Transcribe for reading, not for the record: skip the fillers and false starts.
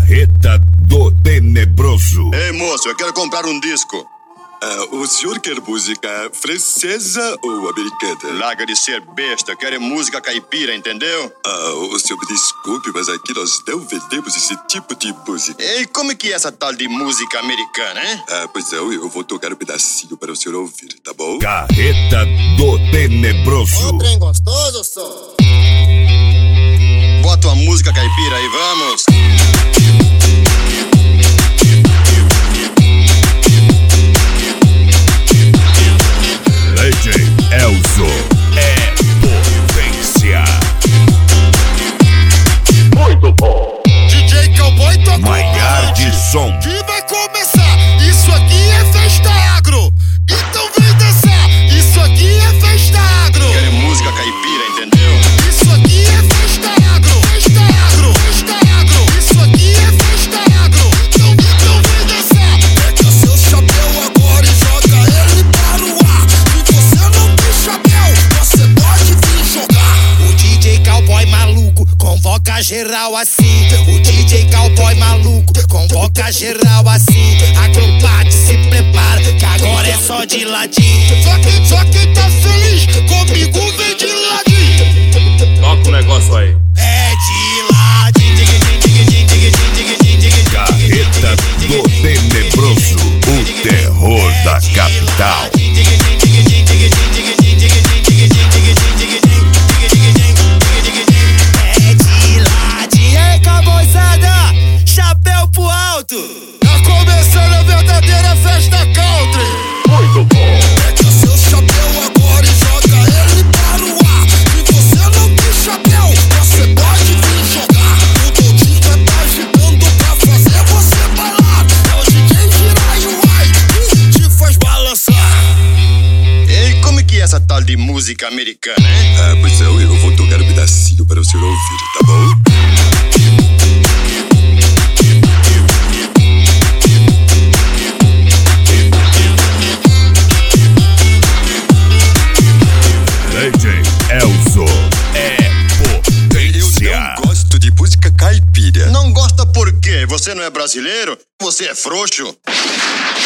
Carreta do Tenebroso. Ei, moço, eu quero comprar um disco. O senhor quer música francesa ou americana? Larga de ser besta, eu quero música caipira, entendeu? O senhor me desculpe, mas aqui nós não vendemos esse tipo de música. E como é que é essa tal de música americana, hein? Pois não, eu vou tocar um pedacinho para o senhor ouvir, tá bom? Carreta do Tenebroso. Ô, trem gostoso, só. Bota uma música caipira aí, vamos! DJ Elzo é potência. Muito bom. DJ Cowboy toca Maiar de som. que vai começar. Isso aqui é festa agro. Então vem dançar. Isso aqui é festa agro. Quero música caipira, entendeu? Isso aqui é festa agro. Festa agro. Festa agro. Isso aqui é festa agro. Então vem dançar. Pega seu chapéu agora e joga ele para o ar. Se você não tem chapéu, você pode vir jogar. O DJ Cowboy maluco convoca geral assim. O DJ Cowboy maluco convoca geral assim. Acrobate, se prepara, que agora é só de ladinho. Só quem tá feliz comigo vem de ladinho. Toca o negócio aí. É de ladinho. Carreta do Tenebroso, o terror da capital. É de ladinho. Ei, cowboyzada, chapéu pro alto. Tá começando a verdadeira festa country. Muito bom. Pega seu chapéu agora e joga ele para o ar. Se você não tem chapéu, você pode vir jogar. O Dodinho tá agitando pra fazer você bailar. É o DJ Jiraiya que te faz balançar. Ei, como é que é essa tal de música americana, hein? Pois não, eu vou tocar um pedacinho para o senhor ouvir, tá bom? DJ Elzo é potência. Eu não gosto de música caipira. Não gosta por quê? Você não é brasileiro? Você é frouxo?